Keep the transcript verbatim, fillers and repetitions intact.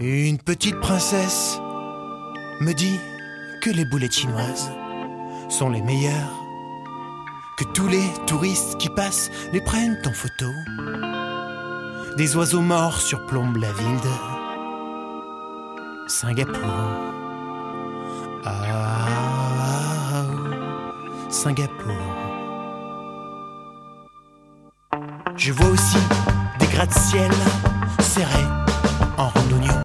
Une petite princesse me dit que les boulettes chinoises sont les meilleures, que tous les touristes qui passent les prennent en photo. Des oiseaux morts surplombent la ville de Singapour. Ah, Singapour. Je vois aussi des gratte-ciel serrés en randonnée.